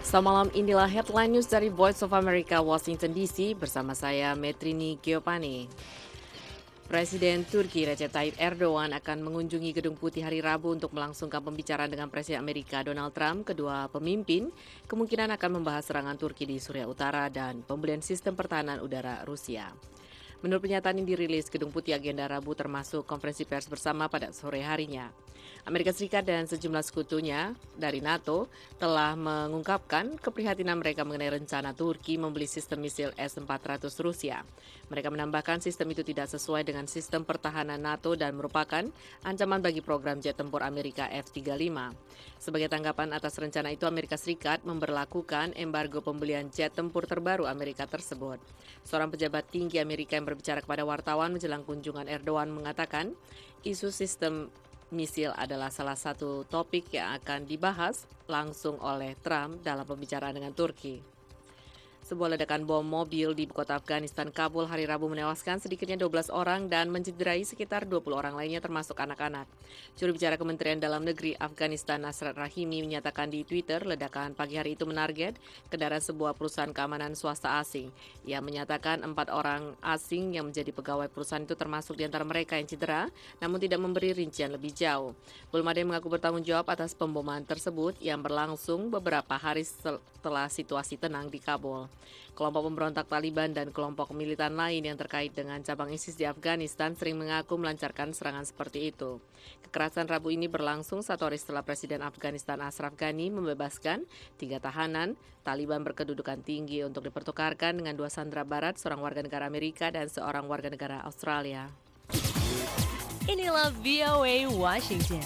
Selamat malam, inilah headline news dari Voice of America, Washington DC, bersama saya, Metrini Giovanni. Presiden Turki Recep Tayyip Erdogan akan mengunjungi Gedung Putih hari Rabu untuk melangsungkan pembicaraan dengan Presiden Amerika Donald Trump. Kedua pemimpin kemungkinan akan membahas serangan Turki di Suriah Utara dan pembelian sistem pertahanan udara Rusia. Menurut pernyataan yang dirilis, Gedung Putih agenda Rabu termasuk konferensi pers bersama pada sore harinya. Amerika Serikat dan sejumlah sekutunya dari NATO telah mengungkapkan keprihatinan mereka mengenai rencana Turki membeli sistem misil S-400 Rusia. Mereka menambahkan sistem itu tidak sesuai dengan sistem pertahanan NATO dan merupakan ancaman bagi program jet tempur Amerika F-35. Sebagai tanggapan atas rencana itu, Amerika Serikat memberlakukan embargo pembelian jet tempur terbaru Amerika tersebut. Seorang pejabat tinggi Amerika yang berbicara kepada wartawan menjelang kunjungan Erdogan mengatakan isu sistem misil adalah salah satu topik yang akan dibahas langsung oleh Trump dalam pembicaraan dengan Turki. Sebuah ledakan bom mobil di ibu kota Afghanistan, Kabul, hari Rabu menewaskan sedikitnya 12 orang dan mencederai sekitar 20 orang lainnya termasuk anak-anak. Juru bicara Kementerian Dalam Negeri Afghanistan Nasrat Rahimi menyatakan di Twitter ledakan pagi hari itu menarget kendaraan sebuah perusahaan keamanan swasta asing. Ia menyatakan 4 orang asing yang menjadi pegawai perusahaan itu termasuk di antara mereka yang cedera, namun tidak memberi rincian lebih jauh. Belum ada yang mengaku bertanggung jawab atas pemboman tersebut yang berlangsung beberapa hari setelah situasi tenang di Kabul. Kelompok pemberontak Taliban dan kelompok militan lain yang terkait dengan cabang ISIS di Afghanistan sering mengaku melancarkan serangan seperti itu. Kekerasan Rabu ini berlangsung 1 hari setelah Presiden Afghanistan Ashraf Ghani membebaskan 3 tahanan Taliban berkedudukan tinggi untuk dipertukarkan dengan 2 sandera barat, seorang warga negara Amerika dan seorang warga negara Australia. Inilah VOA Washington.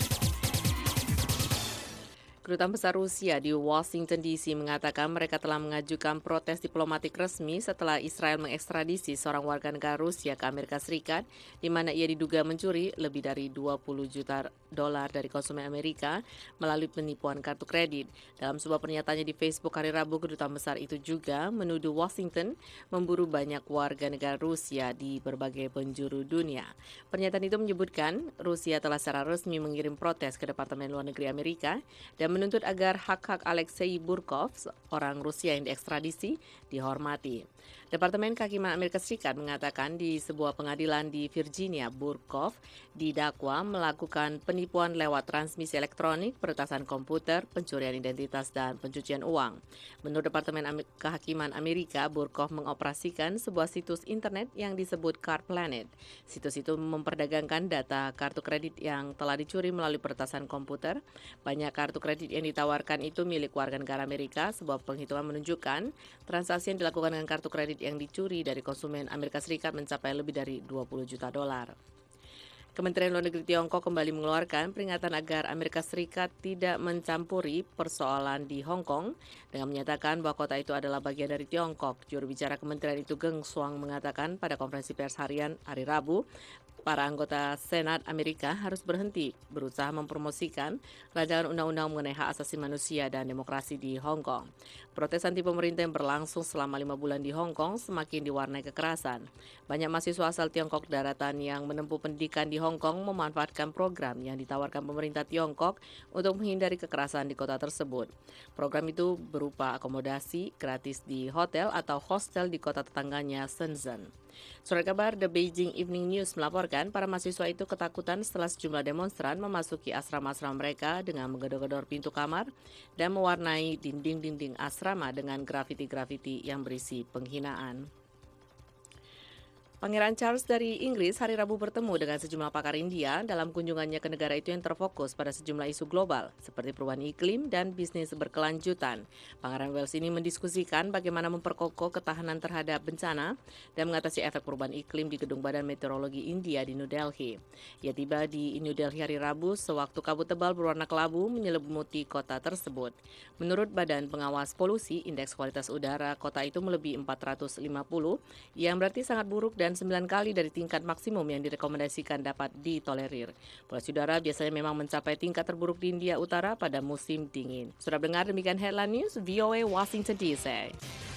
Kedutaan Besar Rusia di Washington DC mengatakan mereka telah mengajukan protes diplomatik resmi setelah Israel mengekstradisi seorang warga negara Rusia ke Amerika Serikat, di mana ia diduga mencuri lebih dari 20 juta dolar dari konsumen Amerika melalui penipuan kartu kredit. Dalam sebuah pernyataannya di Facebook hari Rabu, Kedutaan Besar itu juga menuduh Washington memburu banyak warga negara Rusia di berbagai penjuru dunia. Pernyataan itu menyebutkan Rusia telah secara resmi mengirim protes ke Departemen Luar Negeri Amerika dan menuntut agar hak-hak Alexei Burkov, orang Rusia yang diekstradisi, dihormati. Departemen Kehakiman Amerika Serikat mengatakan di sebuah pengadilan di Virginia, Burkov didakwa melakukan penipuan lewat transmisi elektronik, peretasan komputer, pencurian identitas, dan pencucian uang. Menurut Departemen Kehakiman Amerika, Burkov mengoperasikan sebuah situs internet yang disebut Card Planet. Situs itu memperdagangkan data kartu kredit yang telah dicuri melalui peretasan komputer. Banyak kartu kredit yang ditawarkan itu milik warga negara Amerika. Sebuah penghitungan menunjukkan transaksi yang dilakukan dengan kartu kredit yang dicuri dari konsumen Amerika Serikat mencapai lebih dari 20 juta dolar. Kementerian Luar Negeri Tiongkok kembali mengeluarkan peringatan agar Amerika Serikat tidak mencampuri persoalan di Hong Kong dengan menyatakan bahwa kota itu adalah bagian dari Tiongkok. Juru bicara kementerian itu Geng Shuang mengatakan pada konferensi pers harian hari Rabu, para anggota Senat Amerika harus berhenti berusaha mempromosikan rancangan undang-undang mengenai hak asasi manusia dan demokrasi di Hong Kong. Protes anti pemerintah yang berlangsung selama 5 bulan di Hong Kong semakin diwarnai kekerasan. Banyak mahasiswa asal Tiongkok daratan yang menempuh pendidikan di Hong Kong memanfaatkan program yang ditawarkan pemerintah Tiongkok untuk menghindari kekerasan di kota tersebut. Program itu berupa akomodasi gratis di hotel atau hostel di kota tetangganya Shenzhen. Surat kabar The Beijing Evening News melaporkan para mahasiswa itu ketakutan setelah sejumlah demonstran memasuki asrama-asrama mereka dengan menggedor-gedor pintu kamar dan mewarnai dinding-dinding asrama dengan grafiti-grafiti yang berisi penghinaan. Pangeran Charles dari Inggris hari Rabu bertemu dengan sejumlah pakar India dalam kunjungannya ke negara itu yang terfokus pada sejumlah isu global seperti perubahan iklim dan bisnis berkelanjutan. Pangeran Wales ini mendiskusikan bagaimana memperkokoh ketahanan terhadap bencana dan mengatasi efek perubahan iklim di Gedung Badan Meteorologi India di New Delhi. Ia tiba di New Delhi hari Rabu sewaktu kabut tebal berwarna kelabu menyelimuti kota tersebut. Menurut Badan Pengawas Polusi, indeks kualitas udara kota itu melebihi 450 yang berarti sangat buruk dan 9 kali dari tingkat maksimum yang direkomendasikan dapat ditolerir. Polusi udara biasanya memang mencapai tingkat terburuk di India Utara pada musim dingin. Sudah dengar demikian headline news VOA Washington DC.